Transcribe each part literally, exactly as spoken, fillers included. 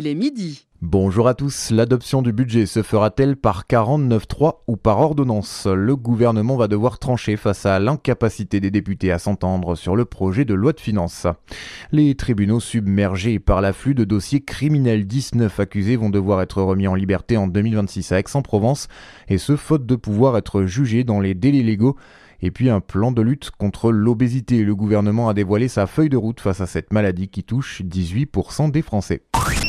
il est midi. Bonjour à tous, l'adoption du budget se fera-t-elle par quarante-neuf trois ou par ordonnance ? Le gouvernement va devoir trancher face à l'incapacité des députés à s'entendre sur le projet de loi de finances. Les tribunaux submergés par l'afflux de dossiers criminels, dix-neuf accusés vont devoir être remis en liberté en deux mille vingt-six à Aix-en-Provence, et ce faute de pouvoir être jugés dans les délais légaux. Et puis un plan de lutte contre l'obésité. Le gouvernement a dévoilé sa feuille de route face à cette maladie qui touche dix-huit pour cent des Français.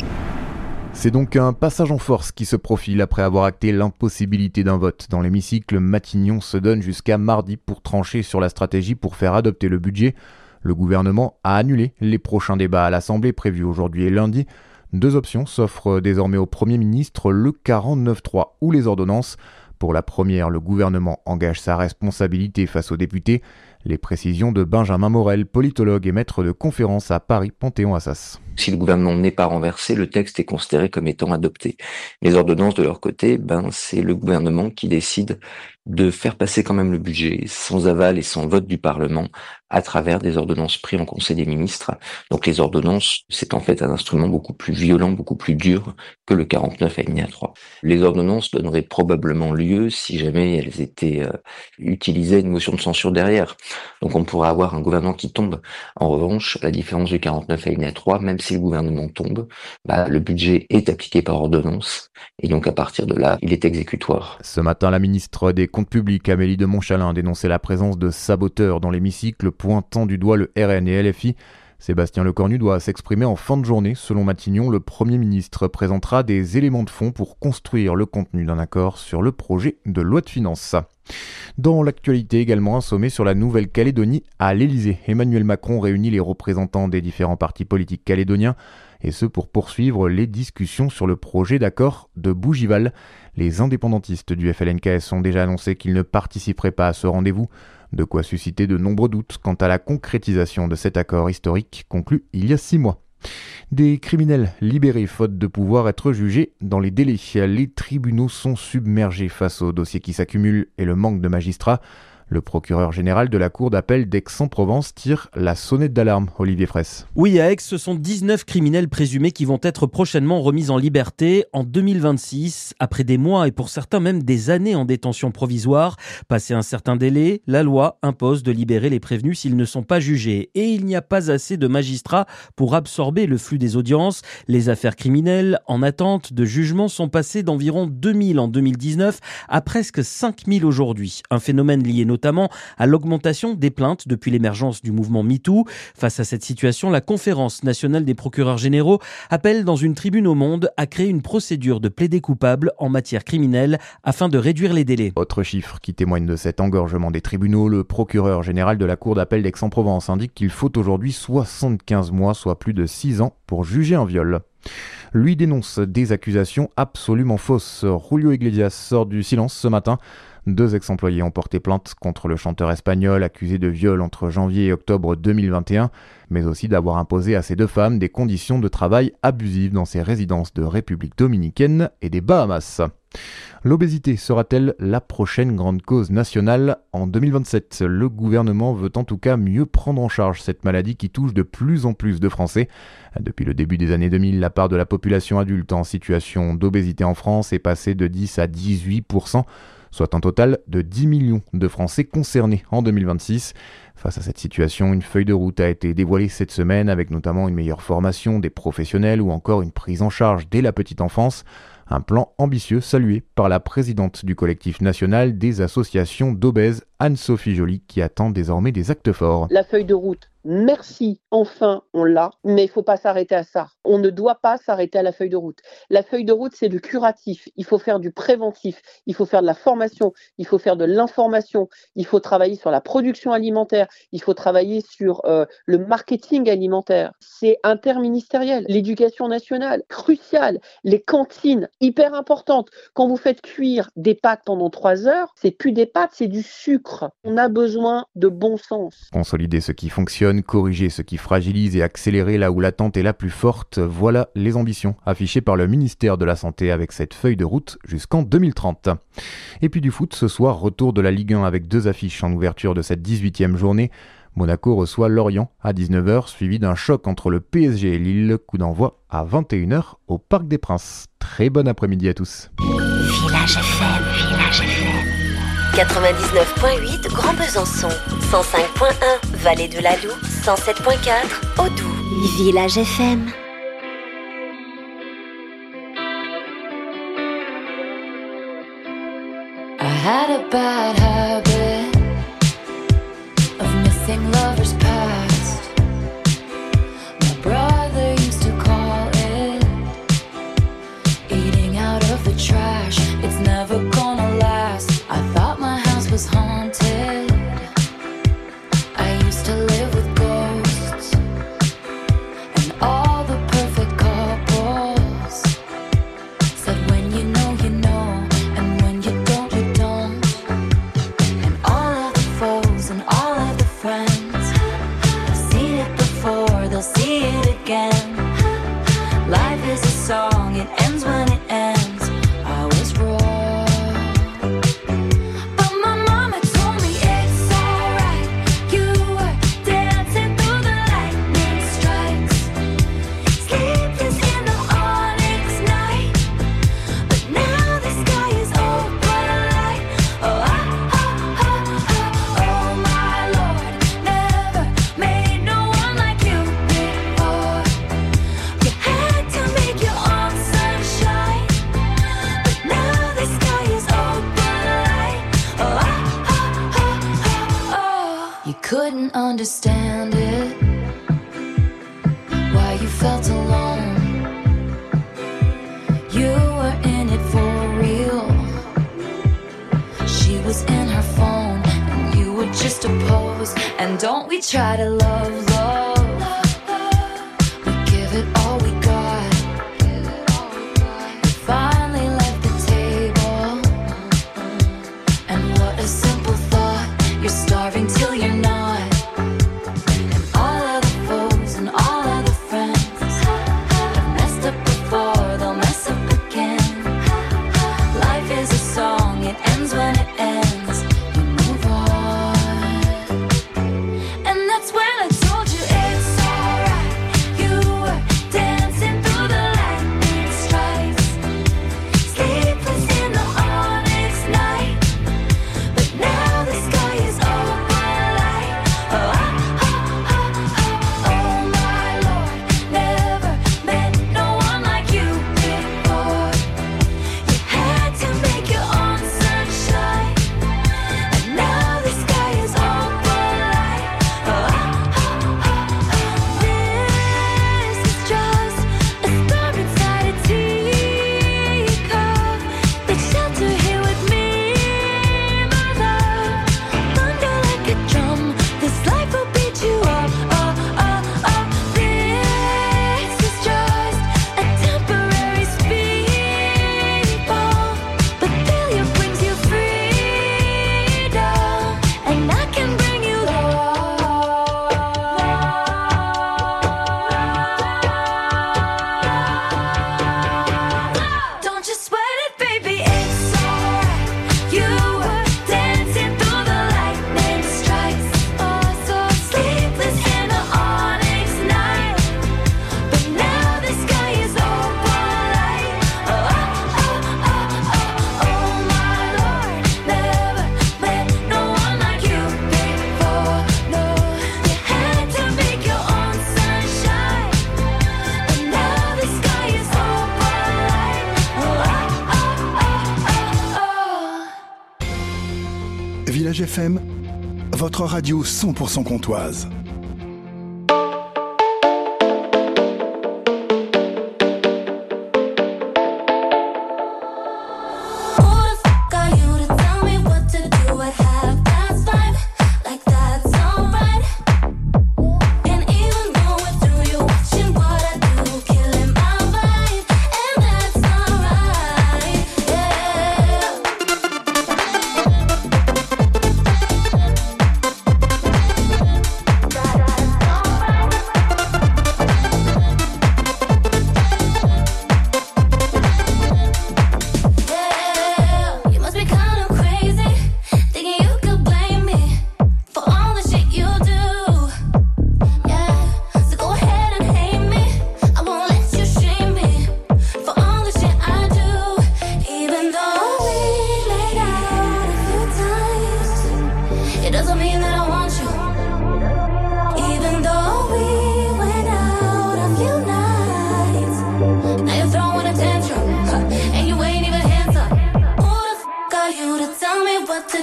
C'est donc un passage en force qui se profile après avoir acté l'impossibilité d'un vote. Dans l'hémicycle, Matignon se donne jusqu'à mardi pour trancher sur la stratégie pour faire adopter le budget. Le gouvernement a annulé les prochains débats à l'Assemblée prévus aujourd'hui et lundi. Deux options s'offrent désormais au Premier ministre, le quarante-neuf trois ou les ordonnances. Pour la première, le gouvernement engage sa responsabilité face aux députés. Les précisions de Benjamin Morel, politologue et maître de conférence à Paris Panthéon-Assas. Si le gouvernement n'est pas renversé, le texte est considéré comme étant adopté. Les ordonnances de leur côté, ben c'est le gouvernement qui décide de faire passer quand même le budget sans aval et sans vote du Parlement à travers des ordonnances prises en Conseil des ministres. Donc les ordonnances, c'est en fait un instrument beaucoup plus violent, beaucoup plus dur que le quarante-neuf alinéa trois. Les ordonnances donneraient probablement lieu, si jamais elles étaient euh, utilisées, une motion de censure derrière. Donc on pourrait avoir un gouvernement qui tombe. En revanche, la différence du quarante-neuf alinéa trois, même si le gouvernement tombe, bah, le budget est appliqué par ordonnance et donc à partir de là, il est exécutoire. Ce matin, la ministre des Comptes publics, Amélie de Montchalin, dénonçait la présence de saboteurs dans l'hémicycle, pointant du doigt le R N et L F I. Sébastien Lecornu doit s'exprimer en fin de journée. Selon Matignon, le Premier ministre présentera des éléments de fond pour construire le contenu d'un accord sur le projet de loi de finances. Dans l'actualité également, un sommet sur la Nouvelle-Calédonie à l'Elysée. Emmanuel Macron réunit les représentants des différents partis politiques calédoniens, et ce pour poursuivre les discussions sur le projet d'accord de Bougival. Les indépendantistes du F L N K S ont déjà annoncé qu'ils ne participeraient pas à ce rendez-vous, de quoi susciter de nombreux doutes quant à la concrétisation de cet accord historique conclu il y a six mois. Des criminels libérés faute de pouvoir être jugés dans les délais. Les tribunaux sont submergés face aux dossiers qui s'accumulent et le manque de magistrats. Le procureur général de la cour d'appel d'Aix-en-Provence tire la sonnette d'alarme. Olivier Fraisse. Oui, à Aix, ce sont dix-neuf criminels présumés qui vont être prochainement remis en liberté en deux mille vingt-six, après des mois et pour certains même des années en détention provisoire. Passé un certain délai, la loi impose de libérer les prévenus s'ils ne sont pas jugés. Et il n'y a pas assez de magistrats pour absorber le flux des audiences. Les affaires criminelles en attente de jugement sont passées d'environ deux mille en deux mille dix-neuf à presque cinq mille aujourd'hui. Un phénomène lié notamment notamment à l'augmentation des plaintes depuis l'émergence du mouvement MeToo. Face à cette situation, la Conférence nationale des procureurs généraux appelle dans une tribune au Monde à créer une procédure de plaidé coupable en matière criminelle afin de réduire les délais. Autre chiffre qui témoigne de cet engorgement des tribunaux, le procureur général de la cour d'appel d'Aix-en-Provence indique qu'il faut aujourd'hui soixante-quinze mois, soit plus de six ans, pour juger un viol. Lui dénonce des accusations absolument fausses. Julio Iglesias sort du silence ce matin. Deux ex-employés ont porté plainte contre le chanteur espagnol accusé de viol entre janvier et octobre deux mille vingt et un, mais aussi d'avoir imposé à ces deux femmes des conditions de travail abusives dans ses résidences de République dominicaine et des Bahamas. L'obésité sera-t-elle la prochaine grande cause nationale en deux mille vingt-sept ? Le gouvernement veut en tout cas mieux prendre en charge cette maladie qui touche de plus en plus de Français. Depuis le début des années deux mille, la part de la population adulte en situation d'obésité en France est passée de dix à dix-huit pour cent, soit un total de dix millions de Français concernés en deux mille vingt-six. Face à cette situation, une feuille de route a été dévoilée cette semaine avec notamment une meilleure formation des professionnels ou encore une prise en charge dès la petite enfance. Un plan ambitieux salué par la présidente du collectif national des associations d'obèses, Anne-Sophie Joly, qui attend désormais des actes forts. La feuille de route, merci, enfin on l'a, mais il ne faut pas s'arrêter à ça. On ne doit pas s'arrêter à la feuille de route. La feuille de route, c'est du curatif, il faut faire du préventif, il faut faire de la formation, il faut faire de l'information, il faut travailler sur la production alimentaire, il faut travailler sur euh, le marketing alimentaire. C'est interministériel. L'éducation nationale, cruciale. Les cantines, hyper importantes. Quand vous faites cuire des pâtes pendant trois heures, c'est plus des pâtes, c'est du sucre. On a besoin de bon sens. Consolider ce qui fonctionne, corriger ce qui fragilise et accélérer là où l'attente est la plus forte, voilà les ambitions affichées par le ministère de la Santé avec cette feuille de route jusqu'en deux mille trente. Et puis du foot, ce soir, retour de la Ligue un avec deux affiches en ouverture de cette dix-huitième journée. Monaco reçoit Lorient à dix-neuf heures, suivi d'un choc entre le P S G et Lille. Coup d'envoi à vingt et une heures au Parc des Princes. Très bon après-midi à tous. Village F M, Village F M. quatre-vingt-dix-neuf virgule huit Grand Besançon, cent cinq virgule un Vallée de la Loue, cent sept virgule quatre Audoux. Village F M. I had a bad habit of missing lovers past. My brother used to call it eating out of the trash. It's never gonna last. I thought my house was haunted. I used to live with ghosts and all the perfect couples said when you know you know, and when you don't you don't. And all of the foes and all of the friends have seen it before, they'll see it again. Life is a song, it ends when it ends. I was wrong, but my mama told me it's alright. You were dancing through the lightning strikes, sleepless in the onyx night. But now the sky is open light. Oh, ah, ah, ah, ah, oh my Lord, never made no one like you before. You had to make your own sunshine, but now the sky is open light. Oh, ah, ah, ah, ah, oh. You couldn't understand it, why you felt alone. You were in it for real. She was in her phone, and you were just a pose. And don't we try to love, love? We give it all we got. We finally left the table, and what a simple thought. You're starving till you're not. And all of the foes and all of the friends have messed up before, they'll mess up again. Life is a song, it ends when it ends. You move on, and that's when I told you it's alright. You were dancing through the lightning strikes, sleepless in the onyx night. But now the sky is open light. Oh, ah, ah, ah, ah, oh my Lord, never met no one like you before. You had to make your own sunshine, and now the sky is open light. Oh, ah, ah, ah, ah. This is just a storm inside a teacup. Take shelter here with me, my love. Thunder like a drum, this life will beat you up. Oh, oh, oh. This is just a temporary speed bump, but failure brings you freedom, and I can bring you love. Don't you sweat it, baby, it's alright. You were dancing through the lightning strikes, oh, so sleepless in the onyx night. But now the sky is open light. Oh, ah, ah, ah, ah, oh my Lord, never met no one like you before. No, you had to make your own sunshine, and now the sky is open light. Oh, ah, ah, ah, ah, oh. Village F M, votre radio cent pour cent comtoise. Who the fuck are you to tell me what to do at half past five? Like that's alright. And even going through you, watching what I do, killing my vibe, and that's alright. Yeah.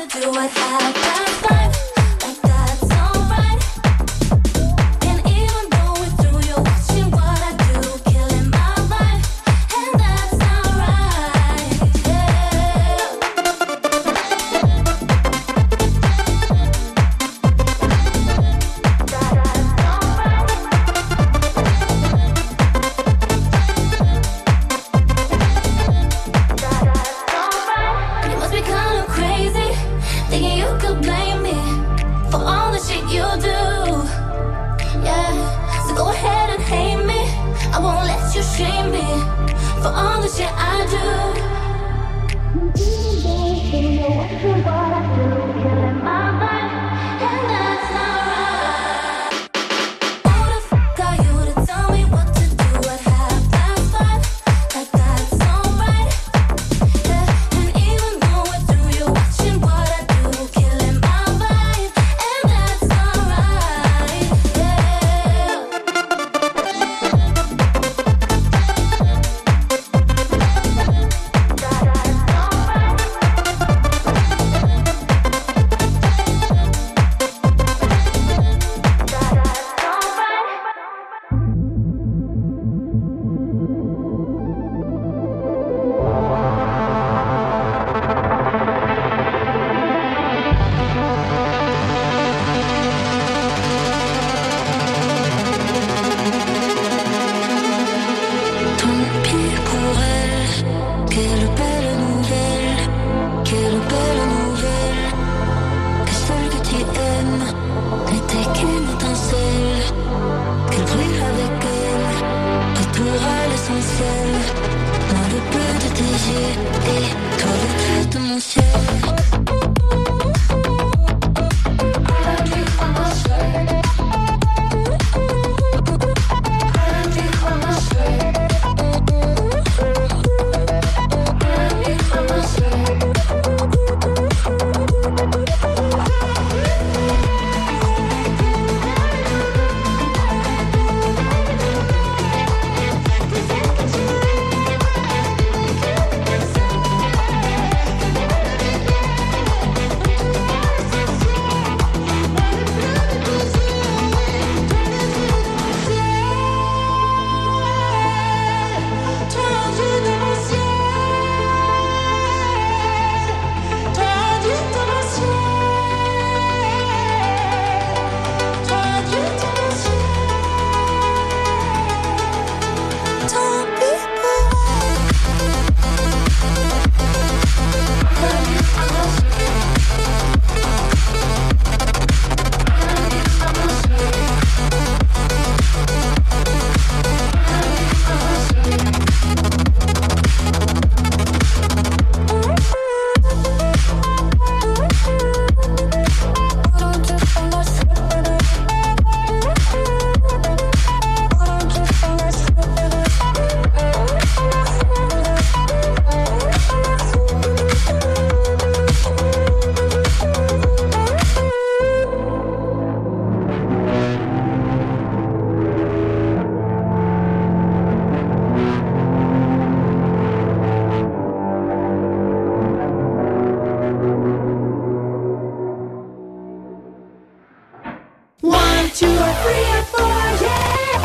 to do at half past five. Like that's alright. And even going through, you're watching what I do, killing my vibe, and that's alright. Yeah. You must be kind of crazy, thinking you could blame me for all the shit you do. Yeah, so go ahead and hate me. I won't let you shame me for all the shit I do. You know what I do, killing my vibe, and that's alright. Who the fuck are you to tell me what to do at half past five? Like that's alright. Yeah, and even going through, you're watching what I do, killing my vibe, and that's alright. Yeah. Tant pis pour elle, quelle belle nouvelle, quelle belle nouvelle, que celle que tu aimes n'était qu'une étincelle, qu'elle brille avec elle, retour à l'essentiel, moi le bleu de tes yeux et toi le bleu de mon ciel. One, two, three, and four, yeah.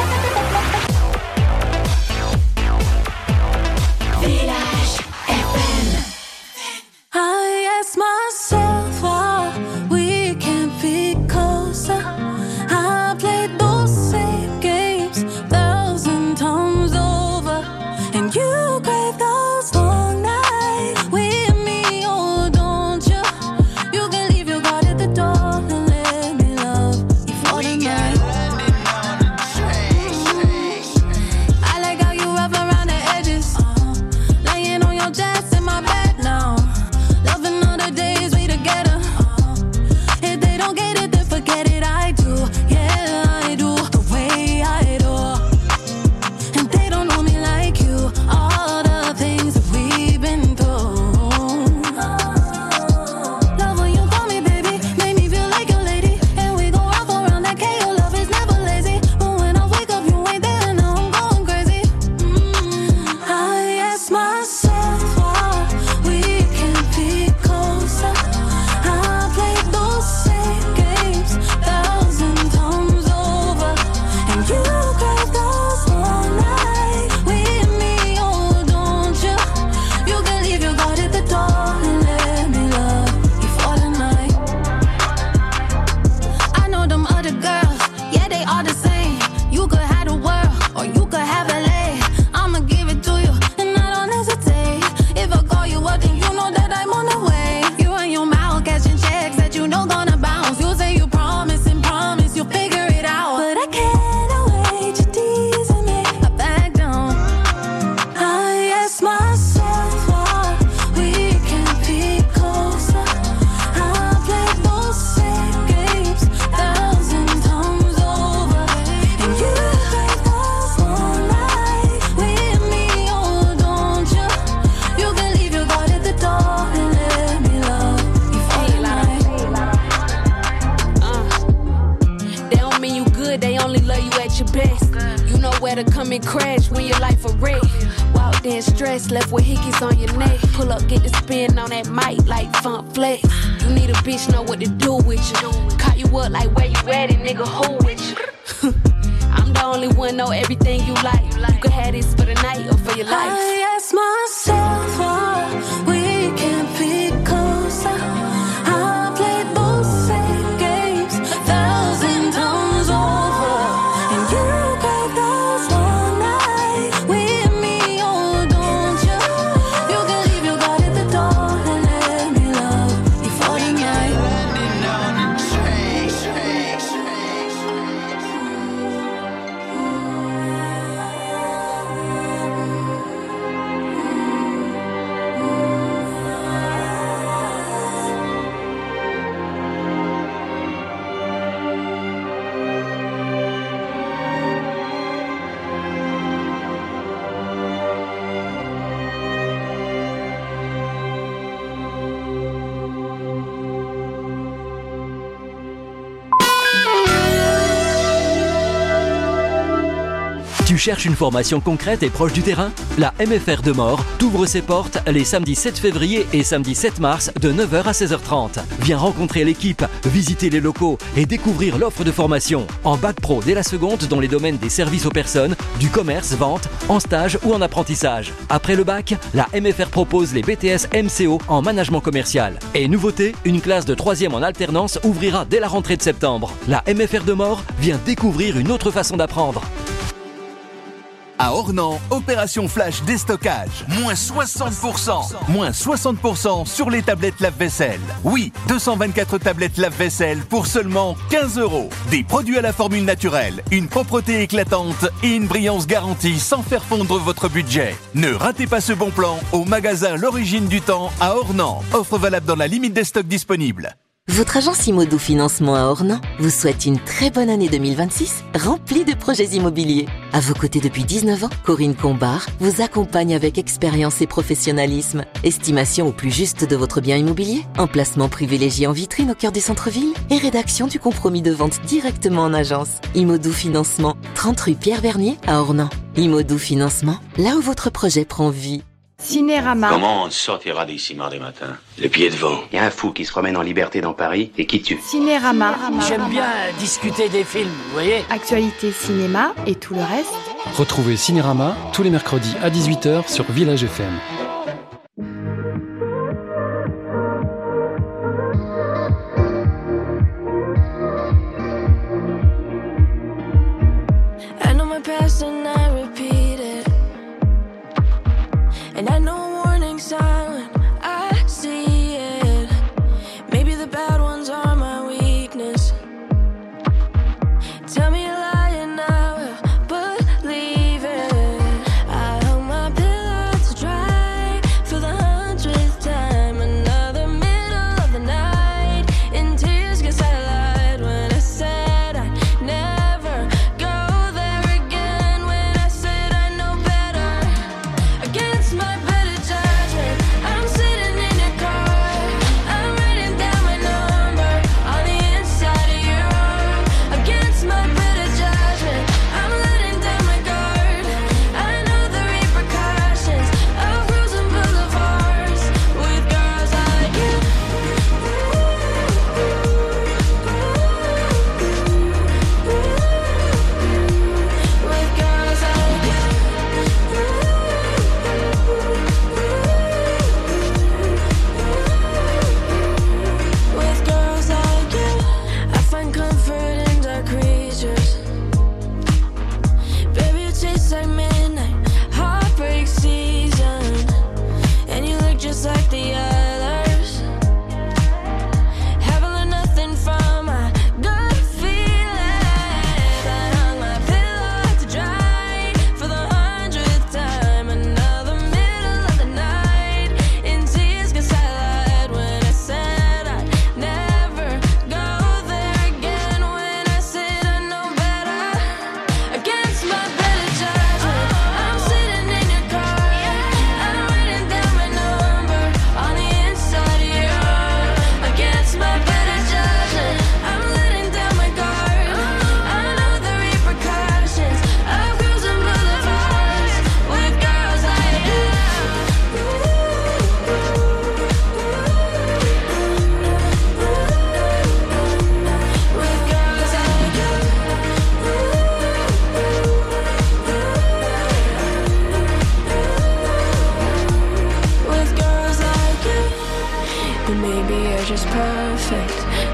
Village F M. I ask myself why we can't be closer. I played those same games thousand times over, and you crave those long nights with me, oh don't you? You can leave your guard at the door and let me love you for the night. to come and crash when your life a wreck. Walked in stressed, left with hickeys on your neck. Pull up, get the spin on that mic like Funk Flex. You need a bitch, know what to do with you. Caught you up like where you at it, nigga, who with you? I'm the only one, know everything you like. You can have this for the night or for your life. I ask myself why we can't be closer. I played those same games a thousand times over, and you crave those one night with me, oh don't you? You can leave your God at the door and let me love you for the night. Tu cherches une formation concrète et proche du terrain ? La M F R de Maure t'ouvre ses portes les samedis sept février et samedi sept mars de neuf heures à seize heures trente. Viens rencontrer l'équipe, visiter les locaux et découvrir l'offre de formation. En bac pro dès la seconde dans les domaines des services aux personnes, du commerce, vente, en stage ou en apprentissage. Après le bac, la M F R propose les B T S M C O en management commercial. Et nouveauté, une classe de troisième en alternance ouvrira dès la rentrée de septembre. La M F R de Maure vient découvrir une autre façon d'apprendre. À Ornans, opération flash déstockage. Moins soixante pour cent. Moins soixante pour cent sur les tablettes lave-vaisselle. Oui, deux cent vingt-quatre tablettes lave-vaisselle pour seulement quinze euros. Des produits à la formule naturelle, une propreté éclatante et une brillance garantie sans faire fondre votre budget. Ne ratez pas ce bon plan au magasin L'Origine du Temps à Ornans. Offre valable dans la limite des stocks disponibles. Votre agence Imodou Financement à Ornans vous souhaite une très bonne année deux mille vingt-six, remplie de projets immobiliers. À vos côtés depuis dix-neuf ans, Corinne Combard vous accompagne avec expérience et professionnalisme. Estimation au plus juste de votre bien immobilier, emplacement privilégié en vitrine au cœur du centre-ville et rédaction du compromis de vente directement en agence. Imodou Financement, trente rue Pierre Bernier à Ornans. Imodou Financement, là où votre projet prend vie. Cinérama. Comment on sortira d'ici mardi matin? Les pieds devant. Il y a un fou qui se promène en liberté dans Paris et qui tue. Cinérama. J'aime bien discuter des films, vous voyez. Actualité cinéma et tout le reste. Retrouvez Cinérama tous les mercredis à dix-huit heures sur Village F M. I know my past and I repeat it. And I know warning sign when I see it. Maybe the bad ones are my weakness. Tell me a lie and I will believe it. I held my pillow to dry.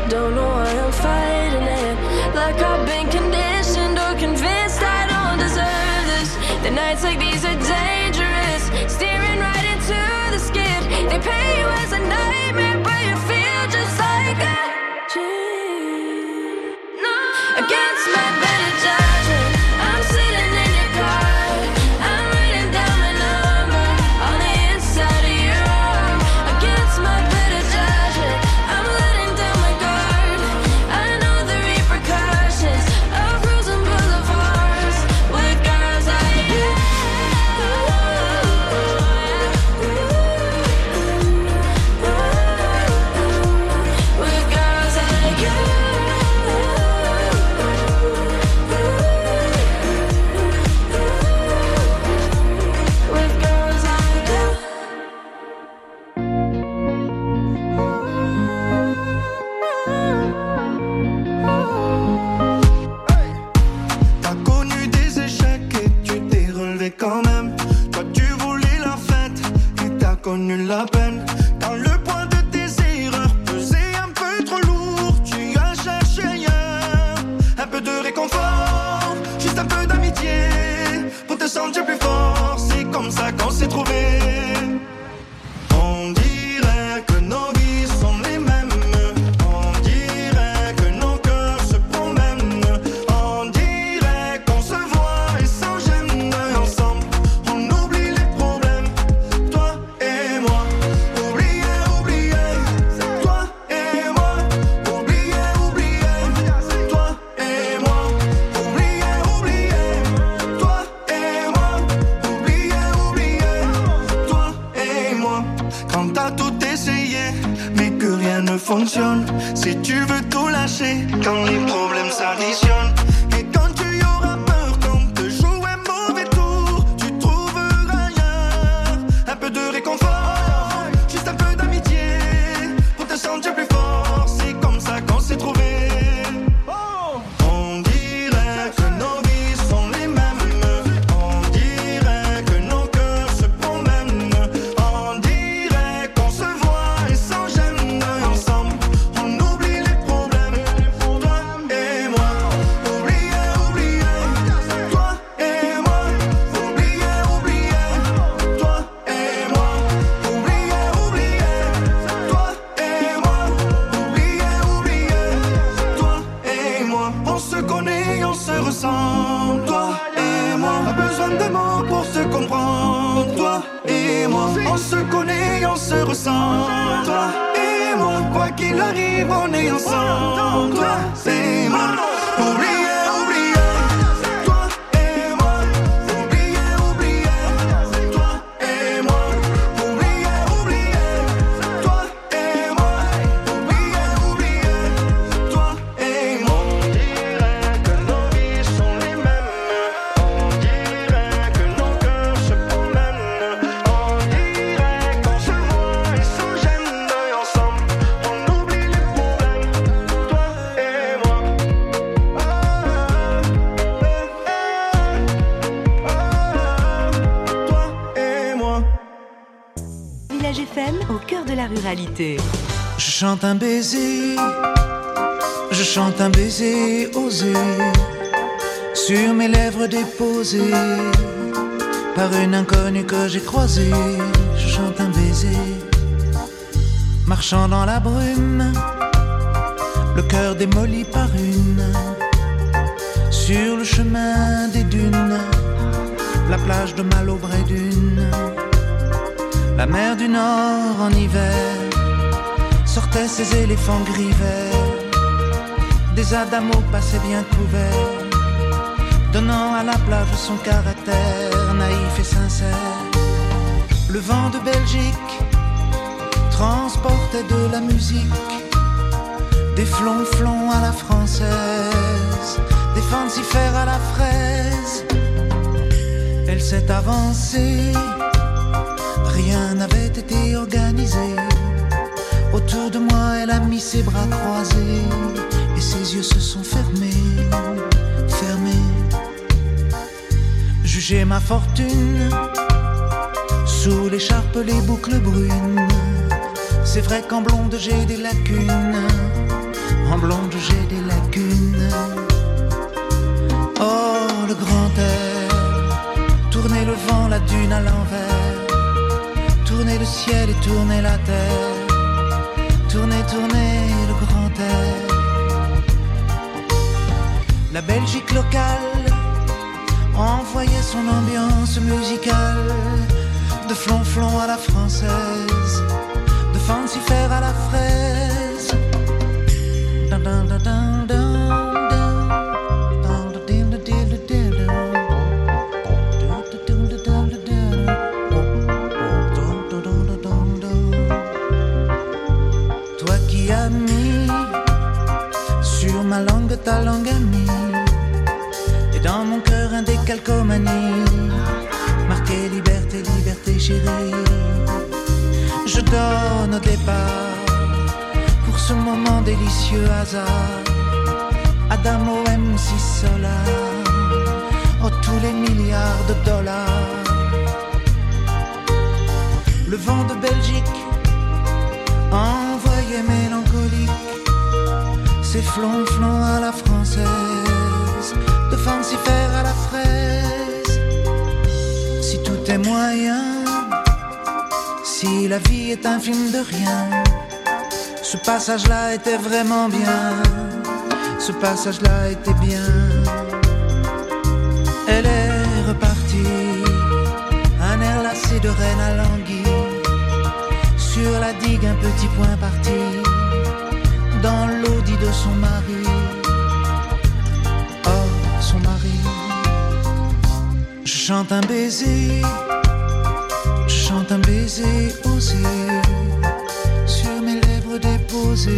Don't know why I'm fighting it. Like I've been conditioned or convinced I don't deserve this. The nights like these are dangerous, steering right into the skid. They pay you as a nightmare, but you feel just like a dream. No, against my better judgment, I'm sitting in your car. I'm writing down my number on the inside of your arm. Against my better judgment, I'm letting down my guard. I know the repercussions of cruising boulevards with girls like you. With girls like you. With girls like you. T'as connu des échecs et tu t'es relevé quand même. Toi tu voulais la fête et t'as connu la peine. Quand le poids de tes erreurs pesait un peu trop lourd, tu as cherché ailleurs un peu de réconfort, juste un peu d'amitié pour te sentir plus fort. C'est comme ça qu'on s'est trouvés. On dirait que nos vies sont les mêmes. On dirait que nos cœurs se promènent. On dirait qu'on se voit et sans gêne. Ensemble, on oublie les problèmes. Toi et moi, oublier, oublier. C'est toi et moi, oublier, oublier. C'est toi et moi, oublier, oublier. Toi et moi, oublier, oublier. Toi et moi. Quand t'as tout essayé, mais que rien ne fonctionne. Si tu veux tout lâcher, quand les problèmes s'additionnent. Et quand tu y auras peur, qu'on te joue un mauvais tour, tu trouveras ailleurs un peu de réconfort, juste un peu d'amitié pour te sentir plus fort. C'est comme ça qu'on s'est trouvés. On dirait que nos vies sont les mêmes. On dirait que nos cœurs se promènent. On dirait qu'on se voit et sans gêne. Ensemble, on oublie les problèmes. Toi et moi, oublier, oublier. Toi et moi, oublier, oublier. Toi et moi, oublier, oublier. Toi et moi, oublier, oublier. Toi et moi, on se connaît, on se ressent. Toi et moi, pas besoin de mots pour se comprendre. Toi et moi, on se connaît, on se ressent. Toi et moi, quoi qu'il arrive, on est ensemble. Toi et moi, oublier, oublier. Toi et moi, oublier, oublier. Toi et moi, oublier, oublier. Toi et moi, oublier, oublier. Toi et moi. On dirait que nos vies sont les mêmes. On dirait que nos cœurs se promènent. On dirait qu'on se voit et sans gêne. Ensemble, on oublie les problèmes. Toi et moi. Toi et moi. Village F M, au cœur de la ruralité. Je chante un baiser, je chante un baiser osé, sur mes lèvres déposées, par une inconnue que j'ai croisée. Je chante un baiser, marchant dans la brume, le cœur démoli par une, sur le chemin des dunes, la plage de Malo-Bray-Dunes, la mer du Nord en hiver, sortaient ces éléphants gris verts, des adamos passaient bien couverts, donnant à la plage son caractère naïf et sincère. Le vent de Belgique transportait de la musique, des flonflons à la française, des fancifères à la fraise. Elle s'est avancée, rien n'avait été organisé. Autour de moi, elle a mis ses bras croisés et ses yeux se sont fermés, fermés. Jugez ma fortune, sous l'écharpe les boucles brunes. C'est vrai qu'en blonde j'ai des lacunes, tourner la terre, tourner, tourner le grand air. La Belgique locale envoyait son ambiance musicale, de flonflon à la française, de fancifère à la fraise. Dun, dun, dun, dun, dun. Ma langue, ta langue amie, et dans mon cœur un décalcomanie, marqué liberté, liberté chérie. Je donne au départ, pour ce moment délicieux hasard, Adamo M C Solar, oh tous les milliards de dollars. Le vent de Belgique, envoyé mélancolique, c'est flonflon à la française, de fancifère à la fraise. Si tout est moyen, si la vie est un film de rien, ce passage-là était vraiment bien, ce passage-là était bien. Elle est repartie, un air lassé de reine à languille, sur la digue un petit point parti, dans l'audit de son mari. Oh, son mari. Je chante un baiser, je chante un baiser osé, sur mes lèvres déposées.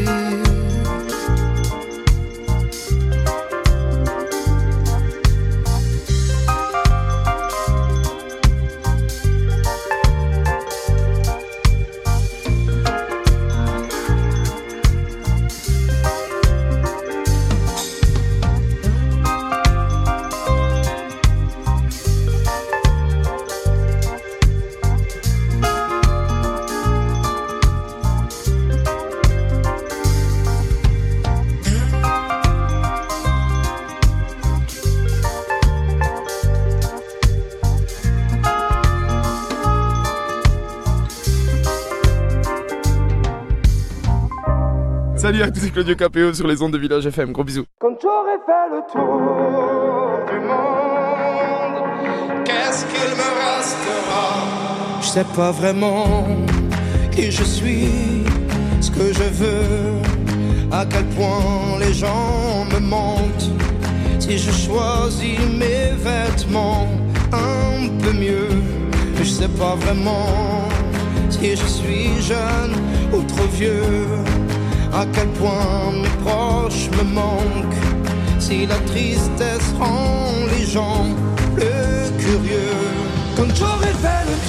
Salut à tous, c'est Claudio Capéo sur les ondes de Village F M, gros bisous. Quand j'aurai fait le tour du monde, qu'est-ce qu'il me restera? Je sais pas vraiment qui je suis, ce que je veux, à quel point les gens me mentent. Si je choisis mes vêtements un peu mieux, je sais pas vraiment si je suis jeune ou trop vieux. À quel point mes proches me manquent, si la tristesse rend les gens plus curieux. Quand j'aurai fait le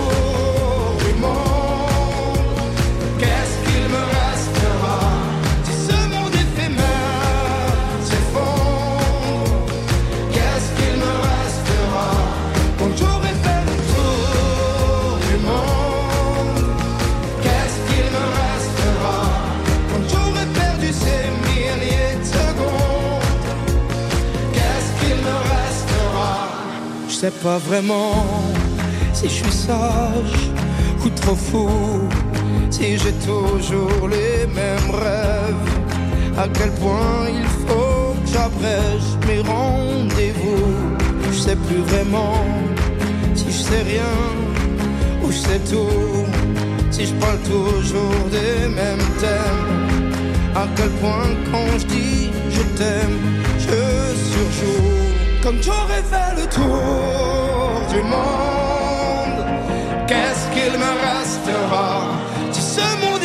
tour du monde, qu'est-ce qu'il me restera? Si ce monde éphémère s'effondre, qu'est-ce qu'il me restera? Quand j'aurai fait le tour du monde, qu'est-ce qu'il me restera? J'aurais perdu ces milliers de secondes, qu'est-ce qu'il me restera? Je sais pas vraiment si je suis sage ou trop fou, si j'ai toujours les mêmes rêves, à quel point il faut que j'abrège mes rendez-vous. Je sais plus vraiment si je sais rien ou je sais tout, si je parle toujours des mêmes thèmes, à quel point quand je dis je t'aime, je surjoue. Quand j'aurai fait le tour du monde, qu'est-ce qu'il me restera? Si ce monde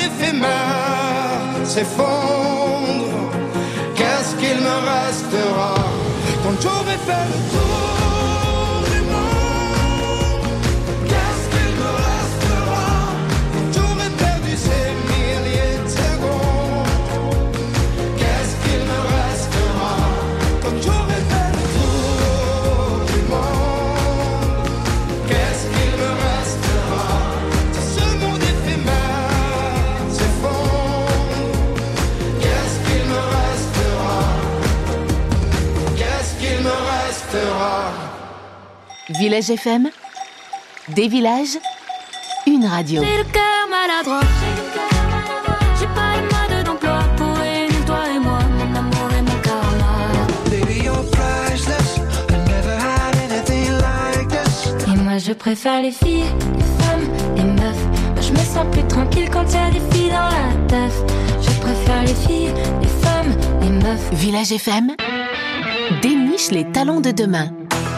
éphémère s'effondre, qu'est-ce qu'il me restera? Quand j'aurai fait le tour du monde, qu'est-ce qu'il me restera? Quand j'aurai perdu ces milliers de secondes, qu'est-ce qu'il me restera? Quand j'aurai fait le tour du monde, qu'est-ce qu'il me restera? Si ce monde éphémère s'effondre, qu'est-ce qu'il me restera? Qu'est-ce qu'il me restera? Village F M, des villages, une radio. C'est le cœur maladroit. J'ai pas le mode d'emploi pour réunir toi et moi, mon amour et mon karma. Baby, you're priceless. I never had anything like this. Et moi je préfère les filles, les femmes, les meufs. Moi je me sens plus tranquille quand y a des filles dans la teuf. Je préfère les filles, les femmes, les meufs. Village F M déniche les talents de demain.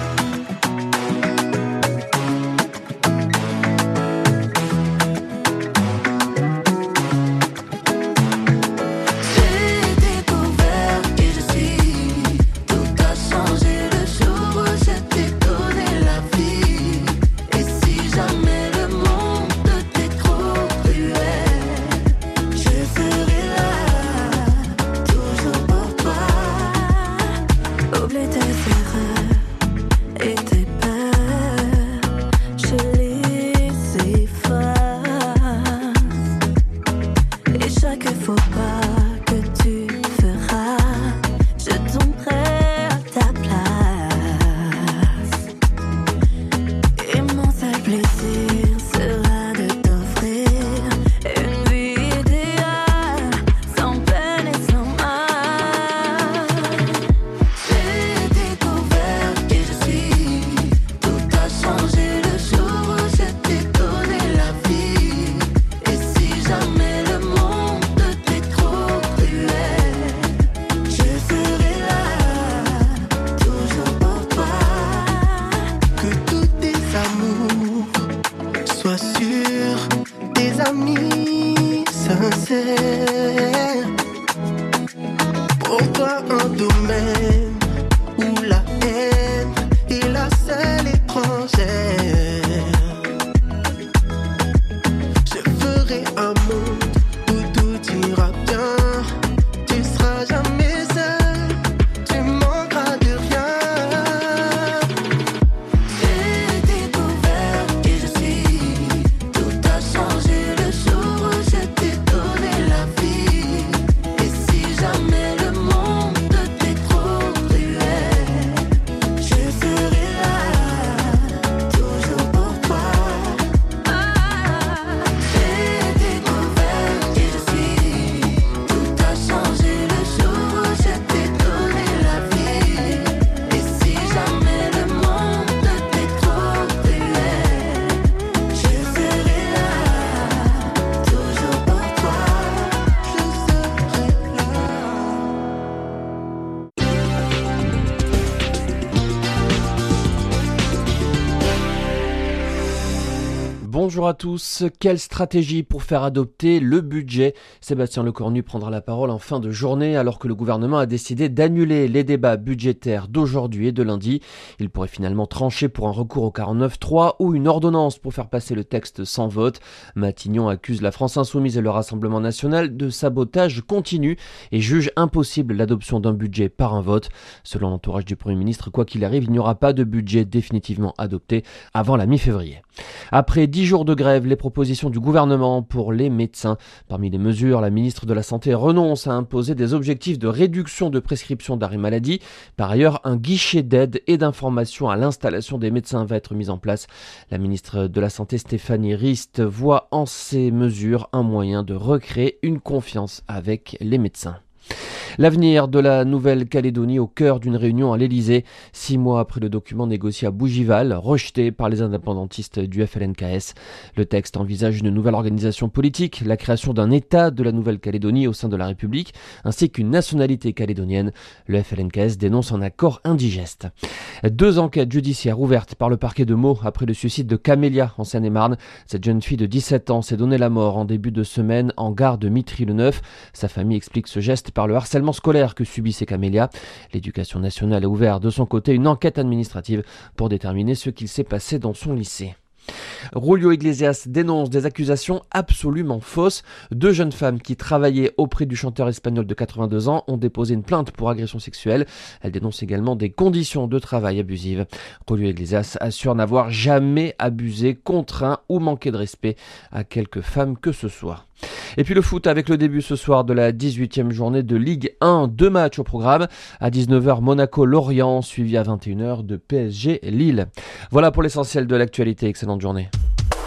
Bonjour à tous, quelle stratégie pour faire adopter le budget? Sébastien Lecornu prendra la parole en fin de journée alors que le gouvernement a décidé d'annuler les débats budgétaires d'aujourd'hui et de lundi. Il pourrait finalement trancher pour un recours au quarante-neuf trois ou une ordonnance pour faire passer le texte sans vote. Matignon accuse la France Insoumise et le Rassemblement National de sabotage continu et juge impossible l'adoption d'un budget par un vote. Selon l'entourage du Premier ministre, quoi qu'il arrive, il n'y aura pas de budget définitivement adopté avant la mi-février. Après dix jours de grève, les propositions du gouvernement pour les médecins. Parmi les mesures, la ministre de la Santé renonce à imposer des objectifs de réduction de prescription d'arrêt maladie. Par ailleurs, un guichet d'aide et d'information à l'installation des médecins va être mis en place. La ministre de la Santé, Stéphanie Rist, voit en ces mesures un moyen de recréer une confiance avec les médecins. L'avenir de la Nouvelle-Calédonie au cœur d'une réunion à l'Elysée, six mois après le document négocié à Bougival, rejeté par les indépendantistes du F L N K S. Le texte envisage une nouvelle organisation politique, la création d'un État de la Nouvelle-Calédonie au sein de la République, ainsi qu'une nationalité calédonienne. Le F L N K S dénonce un accord indigeste. Deux enquêtes judiciaires ouvertes par le parquet de Meaux après le suicide de Camélia en Seine-et-Marne. Cette jeune fille de dix-sept ans s'est donné la mort en début de semaine en gare de Mitry-le-Neuf. Sa famille explique ce geste par le harcèlement scolaire que subissait Camélia. L'éducation nationale a ouvert de son côté une enquête administrative pour déterminer ce qu'il s'est passé dans son lycée. Julio Iglesias dénonce des accusations absolument fausses. Deux jeunes femmes qui travaillaient auprès du chanteur espagnol de quatre-vingt-deux ans ont déposé une plainte pour agression sexuelle. Elles dénoncent également des conditions de travail abusives. Julio Iglesias assure n'avoir jamais abusé, contraint ou manqué de respect à quelque femme que ce soit. Et puis le foot avec le début ce soir de la dix-huitième journée de Ligue un. Deux matchs au programme. À dix-neuf heures, Monaco-Lorient, suivi à vingt et une heures de P S G-Lille. Voilà pour l'essentiel de l'actualité. Excellente journée.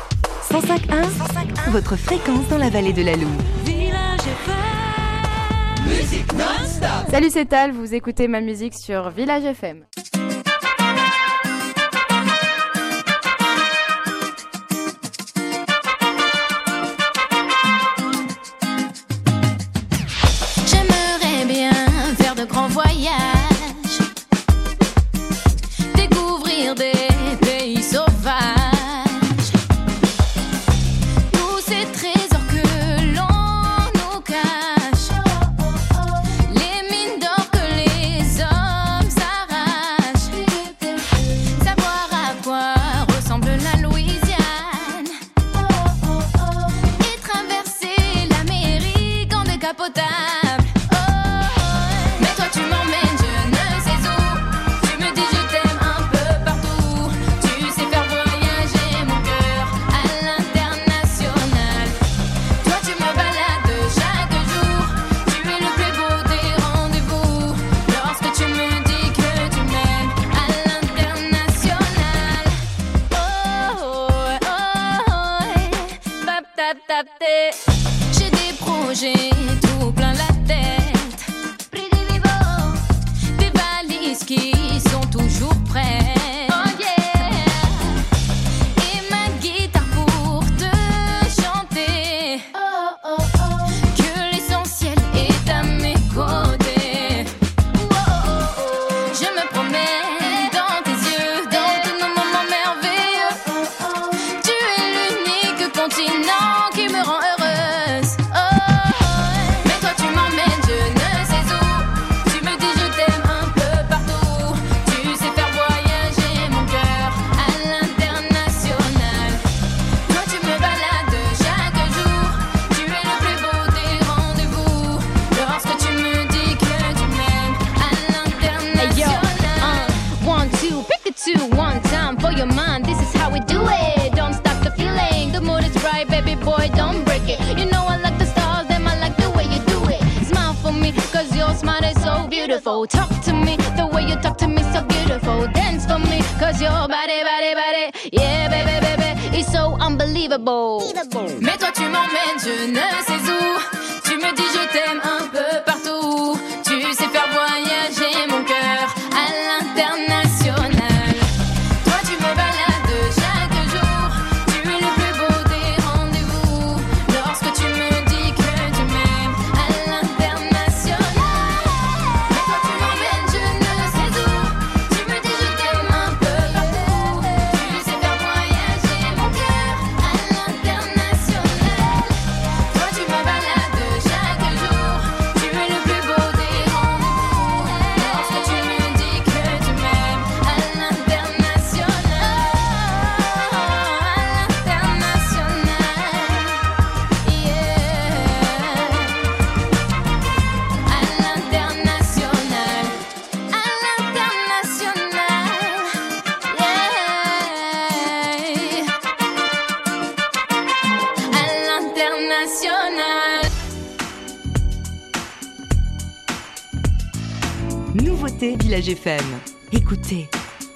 cent cinq un, votre fréquence dans la vallée de la Loue. Village F M. Musique non-stop. Salut, c'est Tal, vous écoutez ma musique sur Village F M. J'aimerais bien faire de grands voyages, découvrir des pays sauvages. Tous ces trésors que l'on nous cache, les mines d'or que les hommes s'arrachent. Savoir à quoi ressemble la Louisiane et traverser l'Amérique en décapotable. Mais toi tu m'emmènes je ne sais où, tu me dis je t'aime un peu partout, tu sais faire voyager mon cœur à l'international. Toi tu me balades chaque jour, tu es le plus beau des rendez-vous, lorsque tu me dis que tu m'aimes à l'international. Oh oh oh oh, tap tap tap té. J'ai des projets tout plein la tête, des valises qui sont toujours prêtes. Oh yeah. Et ma guitare pour te chanter. Oh oh oh. Que l'essentiel est à mes côtés. Oh oh oh. Je me promets dans tes yeux, dans tous nos moments merveilleux. Oh oh. Tu es l'unique continent qui me rend heureuse. Oh oh. Mais toi tu m'emmènes je ne sais où, tu me dis je t'aime un peu partout, tu sais faire voyager mon cœur à l'international. Toi tu me balades chaque jour, tu es le plus beau des rendez-vous, lorsque tu me dis que tu m'aimes à l'international. One, two, pick a two, one time for your mind. This is how we do it. Don't stop the feeling. The mood is right, baby boy, don't break it. You know I like the stars, them I like the way you do it. Smile for me, cause your smile is so beautiful. Talk to me, the way you talk to me so beautiful. Dance for me, cause your body, body, body, yeah, baby, baby, it's so unbelievable. Mais toi tu m'emmènes je ne sais où, tu me dis je t'aime un peu partout, tu sais faire voyager mon cœur à l'international. Toi tu me balades chaque jour, tu es le plus beau des rendez-vous, lorsque tu me dis que tu m'aimes à l'international. Mais toi tu m'emmènes je ne sais où, tu me dis je t'aime un peu partout, tu sais faire voyager mon cœur à l'international. Toi tu me balades chaque jour, tu es le plus beau des rendez-vous, lorsque tu me dis que tu m'aimes à l'international. À l'international, yeah. À l'international, à l'international, yeah. À l'international. Nouveauté Village F M. Écoutez.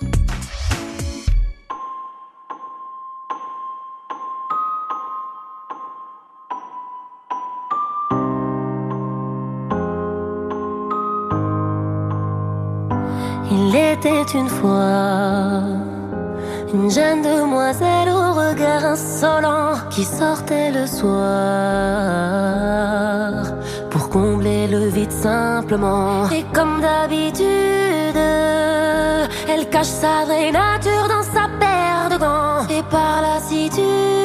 Il était une fois une jeune demoiselle au regard insolent qui sortait le soir pour combler le vide simplement. Et comme d'habitude, elle cache sa vraie nature dans sa paire de gants. Et par lassitude,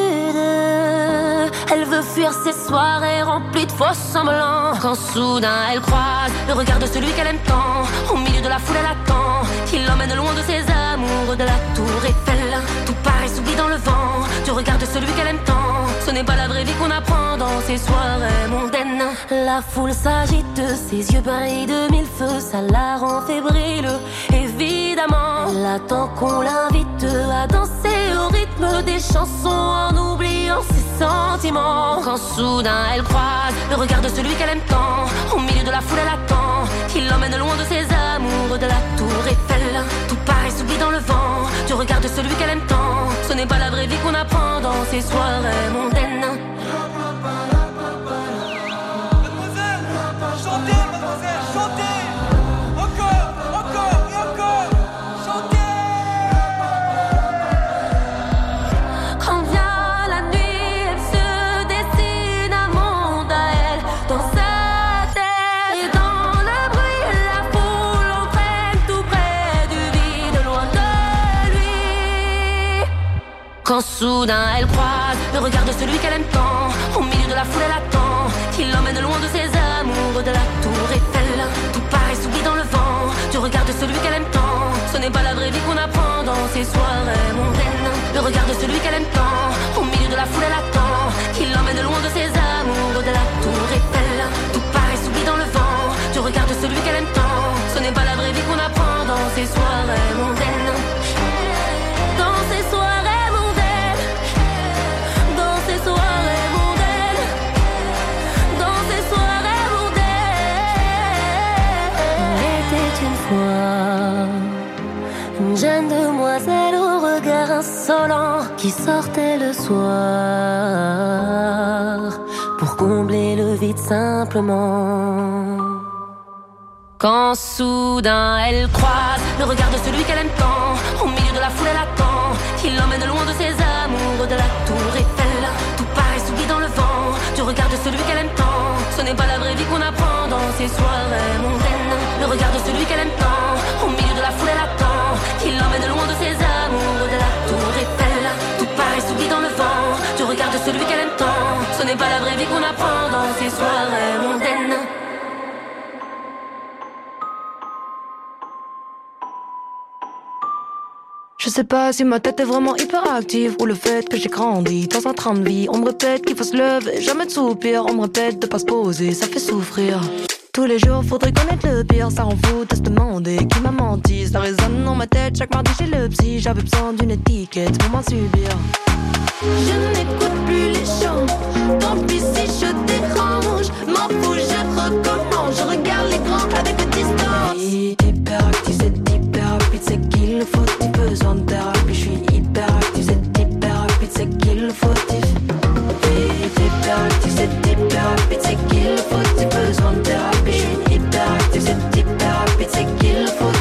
elle veut fuir ses soirées remplies de faux semblants. Quand soudain elle croise le regard de celui qu'elle aime tant, au milieu de la foule elle attend qu'il l'emmène loin de ses amours, de la tour Eiffel. Tout paraît s'oublie dans le vent du regard de celui qu'elle aime tant. Ce n'est pas la vraie vie qu'on apprend dans ces soirées mondaines. La foule s'agite, ses yeux brillent de mille feux, ça la rend fébrile. Évidemment, elle attend qu'on l'invite à danser au rythme des chansons en oubliant ses sentiments. Quand soudain elle croise le regard de celui qu'elle aime tant, au milieu de la foule elle attend qu'il l'emmène loin de ses amours, de la tour Eiffel. Tout paraît s'oublie dans le vent du regard de celui qu'elle aime tant. Ce n'est pas la vraie vie qu'on apprend dans ces ces soirées mondaines. Quand soudain elle croise le regard de celui qu'elle aime tant, au milieu de la foule elle attend qu'il l'emmène loin de ses amours, de la tour Eiffel. Tout paraît s'oublie dans le vent du regard de celui qu'elle aime tant. Ce n'est pas la vraie vie qu'on apprend dans ces soirées mondaines. Le regard de celui qu'elle aime tant, au milieu de la foule elle attend qu'il l'emmène loin de ses amours, de la tour Eiffel. Tout paraît s'oublie dans le vent du regard de celui qu'elle aime tant. Ce n'est pas la vraie vie qu'on apprend dans ces soirées mondaines. Dans ces soirées une jeune demoiselle au regard insolent qui sortait le soir pour combler le vide simplement. Quand soudain elle croise le regard de celui qu'elle aime tant, au milieu de la foule elle attend qu'il l'emmène loin de ses amours, de la tour Eiffel. Tout paraît s'oublie dans le vent du regard de celui qu'elle aime tant. Ce n'est pas la vraie vie qu'on apprend dans ces soirées mondaines. Le regard de celui qu'elle aime tant, au milieu de la foule elle attend qu'il l'emmène loin de ses amours, de la tour Eiffel. Tout paraît s'oublie dans le vent du regard de celui qu'elle aime tant. Ce n'est pas la vraie vie qu'on apprend dans ces soirées mondaines. Je sais pas si ma tête est vraiment hyperactive ou le fait que j'ai grandi dans un train de vie. On me répète qu'il faut se lever, jamais de soupir. On me répète de pas se poser, ça fait souffrir. Tous les jours faudrait connaître le pire, ça rend fou de se demander qui m'a menti. Ça résonne dans ma tête chaque mardi chez le psy. J'avais besoin d'une étiquette pour m'en subir. Je n'écoute plus les chants, tant pis si je dérange. M'en fous, je recommence, je regarde l'écran avec distance. Hyperactif, c'est hyper rapide, c'est qu'il le faut. T'as besoin de thérapie, je suis hyperactif, c'est hyper rapide, c'est qu'il le faut. Hyperactif, c'est hyper rapide, c'est qu'il le faut. T'as besoin de thérapie, je suis hyperactif, c'est hyper rapide, c'est qu'il le faut.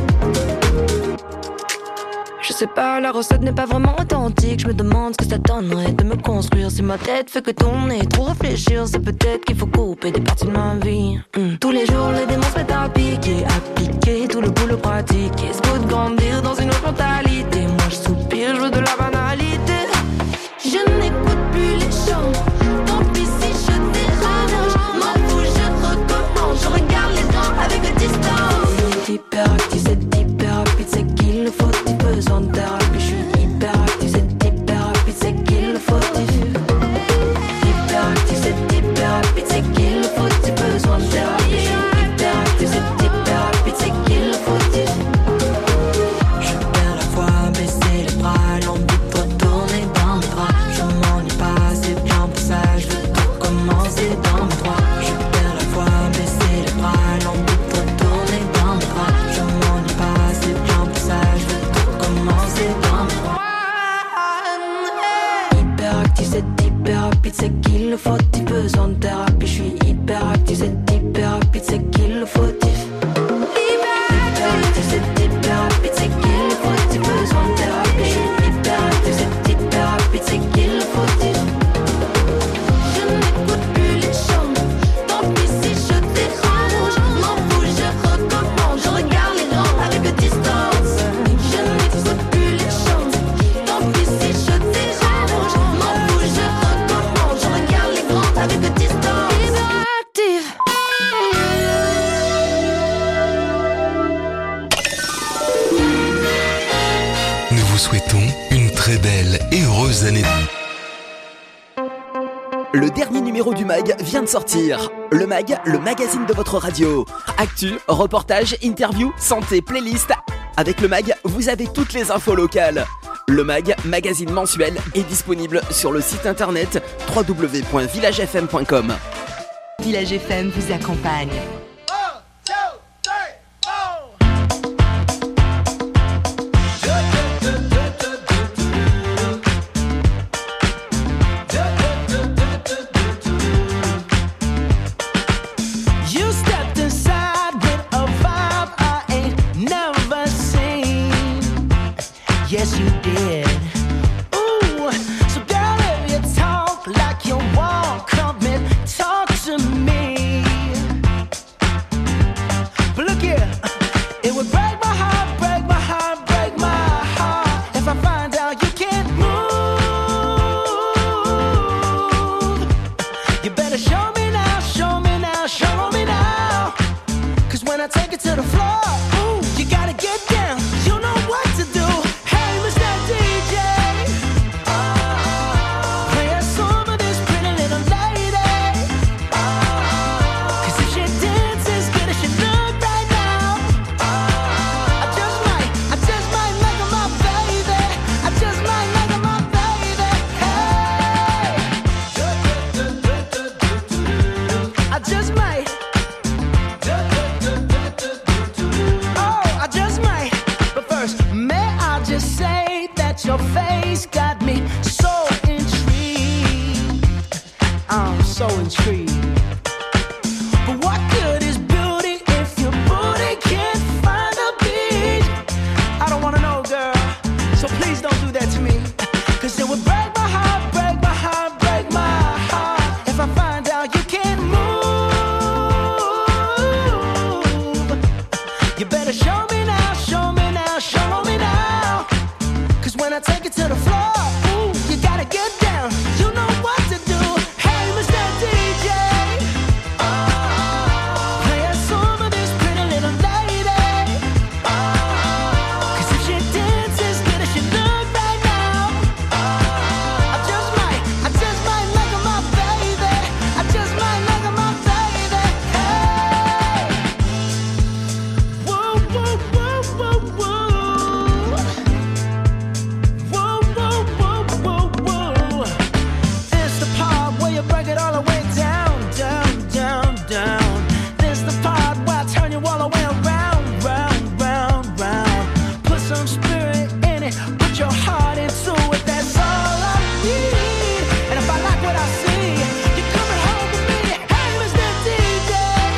Je sais pas, la recette n'est pas vraiment authentique. Je me demande ce que ça donnerait de me construire. Si ma tête fait que tourner, trop réfléchir, c'est peut-être qu'il faut couper des parties de ma vie. mm. Tous les jours, les démons se mettent à piquer, appliquer tout le boulot pratique. Et ce goût de grandir dans une autre mentalité. Moi je soupire, je veux de la banalité. Je n'écoute plus les chants, tant pis si je dérange. M'en fous, je recommence, je regarde l'écran avec distance. Hyperactif, c'est hyper rapide, c'est qu'il le faut. T'as besoin de thérapie, je suis hyperactif, c'est hyper rapide, c'est qu'il le faut. Hyperactif, c'est hyper rapide, c'est qu'il le faut. T'as besoin de thérapie, je suis hyperactif, c'est hyper rapide, c'est qu'il le faut. Je perds la foi, baisser les bras, l'envie de retourner dans mes bras. Je m'ennuie pas, c'est bien pour ça, je veux tout commencer dans mes droits. Je perds la foi, baisser les bras, l'envie de retourner dans mes bras. Je m'ennuie pas, c'est bien pour ça, je veux tout commencer dans mes droits. Hyperactif, c'est hyper rapide, c'est qu'il le faut. T'as besoin de thérapie, je suis hyperactif, c'est hyper rapide, c'est qu'il le faut. Hyperactif, c'est hyper rapide, c'est qu'il le faut. T'as besoin de thérapie, je suis hyperactif, c'est hyper rapide, c'est qu'il le faut. Je n'écoute plus les chants, tant pis si je dérange. M'en fous, je recommence, je regarde l'écran avec distance. Je n'écoute plus les chants, tant pis si je dérange. M'en fous, je recommence, je regarde l'écran avec distance. Hyperactif. Nous vous souhaitons une très belle et heureuse année. Le dernier numéro du Mag vient de sortir. Le Mag, le magazine de votre radio. Actu, reportage, interview, santé, playlist. Avec le Mag, vous avez toutes les infos locales. Le Mag, magazine mensuel, est disponible sur le site internet w w w point village f m point com. Village F M vous accompagne. when I take it to the floor, ooh, you gotta get down, you know what to do. Hey, Mister D J, play a song of this pretty little lady. Cause if she dances as good as she look right now, I just might, I just might make her my baby. I just might make her my baby. Hey, I just might. Oh, I just might. But first, may I just say that your face got me so intrigued. I'm so intrigued. But what good is beauty if your booty can't find a beat? I don't wanna know, girl, so please don't do that to me. Cause it would break my heart, break my heart, break my heart if I find out you can't move. You better show me now, show me now, show me now. Cause when I take it to the floor, ooh, you gotta get down, you know what to do. Hey, Mister D J, play a song of this pretty little lady. Cause if she dances as good as she look right now, I just might, I just might make her my baby. I just might make her my baby. Hey, whoa, whoa, whoa, whoa, whoa. Whoa, whoa, whoa, whoa, whoa. This the part where you break it all the way down, down, down, down. This the part where I turn you all the way around, round, round, round. Put some spirit in it, put your heart into it. That's all I need. And if I like what I see, you're coming home with me. Hey, Mister D J,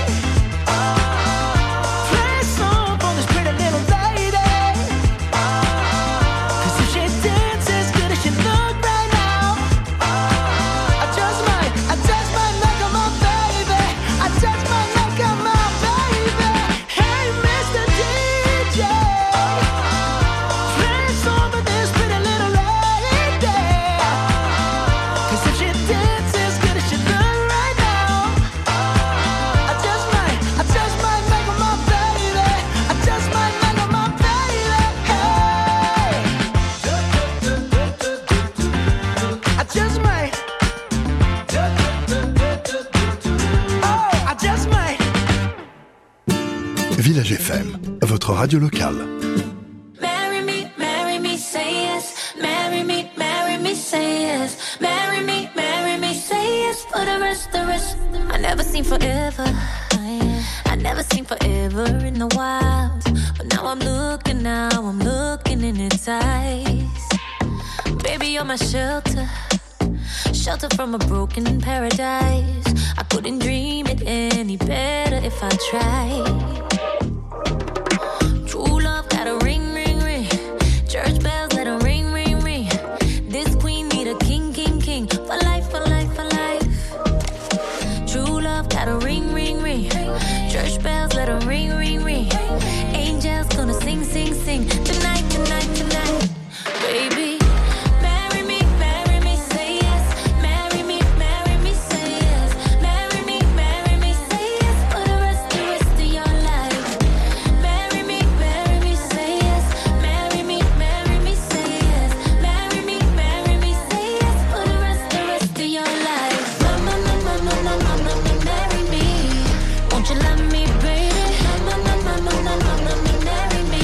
play a song for this pretty little lady. Cause if she dances as good as she look right now, I just might, I just might make her my baby. I just might make her my baby. Hey, Mister D J, play a song for this pretty little lady. Cause if she dances as good as she look right now, I just might, I just might make her my baby. I just might make her my baby. Hey, I just might. Oh, I just might. Village F M, votre radio locale. Marry me, marry me, say yes. Marry me, marry me, say yes. Marry me, marry me, say yes. For the rest, the rest. I never seen forever. I never seen forever in the wild. But now I'm looking, now I'm looking in its eyes. Baby, you're my shelter. Shelter from a broken paradise. I couldn't dream it any better if I tried. True love got a ring, ring, ring. Church bells let a ring, ring, ring. This queen need a king, king, king. For life, for life, for life. True love got a ring, ring, ring. Church bells let a ring, ring, ring. Angels gonna sing, sing, sing. Tonight, tonight, tonight. Baby, marry me, marry me, say yes. Marry me, marry me, say yes. Marry me, marry me, say yes. For the rest, the rest of your life. Marry me, marry me, say yes. Marry me, marry me, say yes. Marry me, marry me, say yes. For the rest, the rest of your life. Mama, mama, mama, mama, mama, marry me. Won't you love me, baby? Mama, mama, mama, mama, mama, marry me.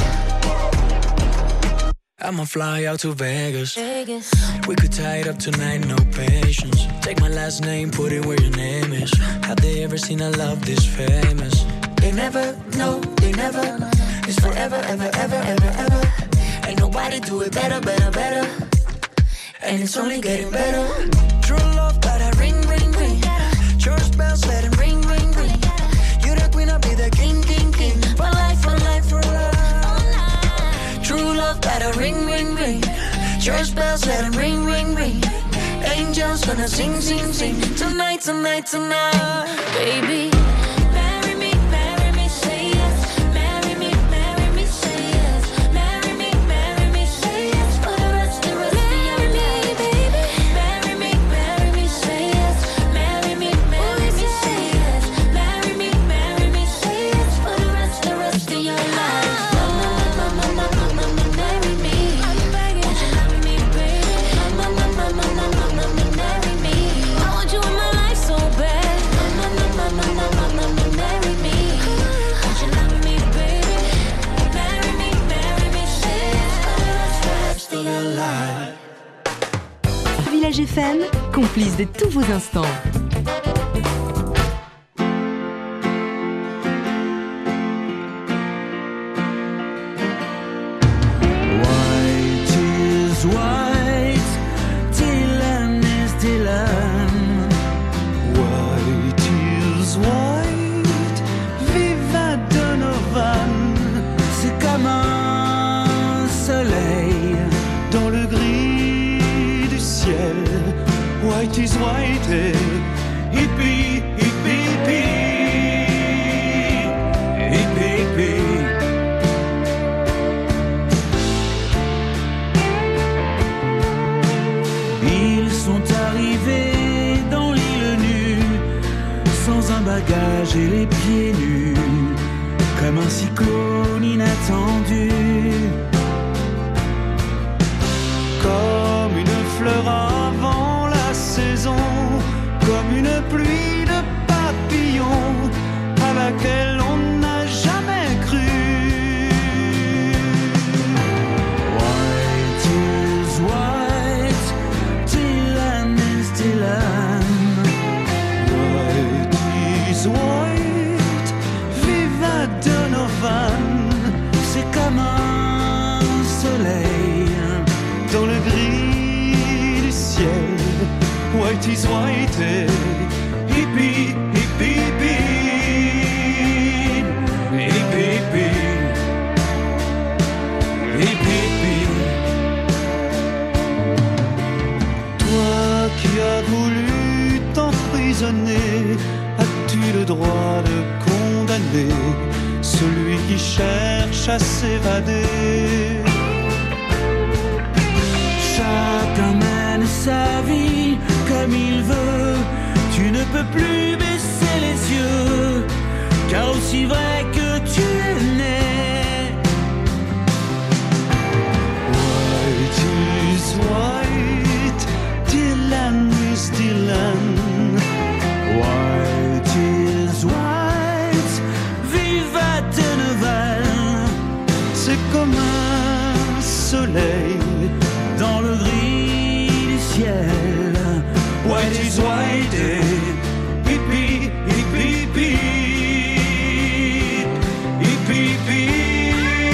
I'ma fly out to Vegas. Vegas. We could tie it up tonight, no patience. Take my last name, put it where your name is. Have they ever seen a love this famous? They never know, they never. It's forever, ever, ever, ever, ever. Ain't nobody do it better, better, better. And it's only getting better. True love, got a ring, ring, ring. Church bells, let it ring, ring, ring. You the queen, I'll be the king, king, king. For life, for life, for life. True love, got a ring, ring, ring. Church bells, let it ring, ring, ring. Angels gonna sing, sing, sing. Tonight, tonight, tonight. Baby, marry me, marry me, say yes. Marry me, marry me, say yes. Marry me, marry me, say yes. For the rest, the rest of your life. Baby, marry me, marry me, say yes. Marry me, marry me, say yes. Marry me, marry me, say yes. M, complice de tous vos instants. White is white, Dylan is Dylan. White is white, viva Donovan. C'est comme un soleil dans le gris du ciel. White is white, eh, hippie, hippie, hippie, hippie, hippie. Ils sont arrivés dans l'île nue, sans un bagage et les pieds nus, comme un cyclone inattendu. Comme une fleur avant la saison, comme une pluie de papillons à laquelle on n'a jamais cru. White is white, Dylan is Dylan. White is white, viva Donovan. C'est comme un soleil dans le gris du ciel. White is white, eh, hippie, hippie, hippie, hippie, hippie, hippie, hippie. Toi qui as voulu t'emprisonner, as-tu le droit de condamner celui qui cherche à s'évader? Chacun mène sa vie comme il veut. Tu ne peux plus baisser les yeux, car aussi vrai que tu es né. White is white, Dylan is Dylan. White is white, viva Donovan. C'est comme un soleil dans le gris du ciel. White is white, eh, hippie, hippie, hippie, hippie, hippie.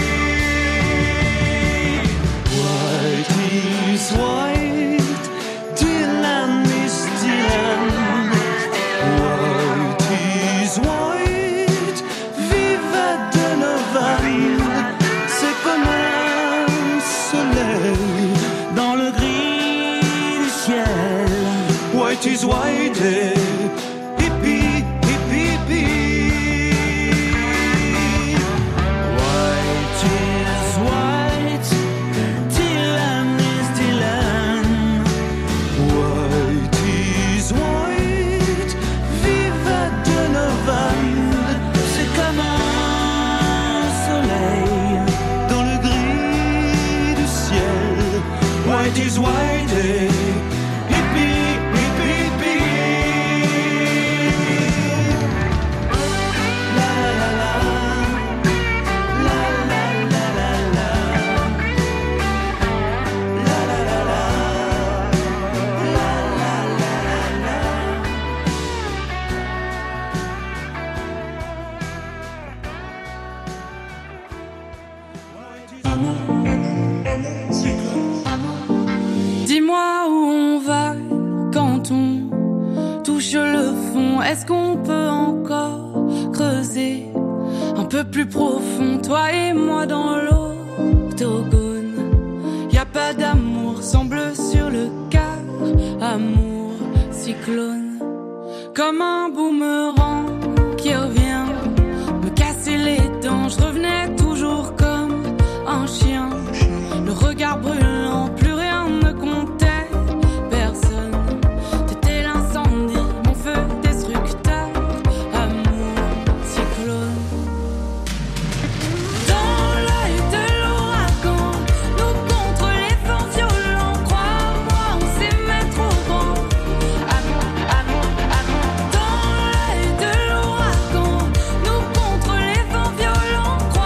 White is white, Dylan is Dylan. White is white, viva Donovan. C'est comme un soleil dans le gris du ciel. White is white, eh, hippie, hippie, hippie. White is white, Dylan is Dylan. White is white, viva Donovan. C'est comme un soleil dans le gris du ciel. White is white, eh, hippie, hippie, hippie. La la la, la la la la la, la la la la, la la la la. Dis-moi où on va quand on touche le fond. Est-ce qu'on peut encore creuser un peu plus profond, toi et moi dans l'octogone? Y a pas d'amour sans bleu sur le quart, amour cyclone, comme un boomerang qui revient me casser les dents. Je revenais toujours comme un chien, le regard brûlant, plus rien ne comptait, personne. T'étais l'incendie, mon feu destructeur, amour cyclone. Dans l'œil de l'ouragan, nous contre les vents violents. Crois-moi, on s'aimait trop grand. Amour, amour, amour. Dans l'œil de l'ouragan, nous contre les vents violents. Crois-moi,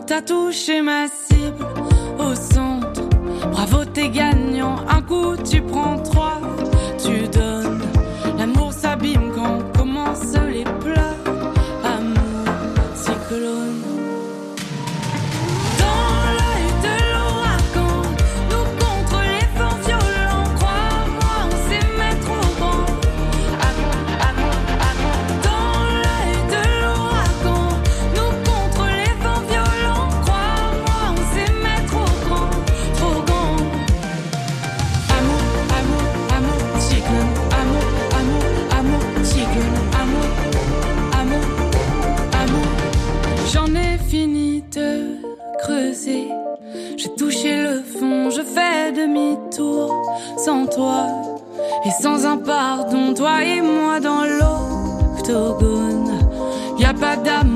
t'as touché ma cible au centre. Bravo, t'es gagnant. Un coup, tu prends trois, tu donnes. L'amour s'abîme quand commencent les pleurs. Amour, cyclone. Dans l'œil de l'ouragan, nous contre les vents violents. Crois-moi, on sait mettre au vent. Amour, amour, amour. Dans l'œil de l'ouragan, nous contre les vents violents. Crois-moi, on sait mettre au grand, trop grand. Amour, amour, amour, cyclone. Amour, amour, amour, cyclone. Amour, amour, amour. J'en ai fini de creuser. J'ai touché le fond, je fais demi-tour. Sans toi et sans un pardon, toi et moi dans l'octogone. Y a pas d'amour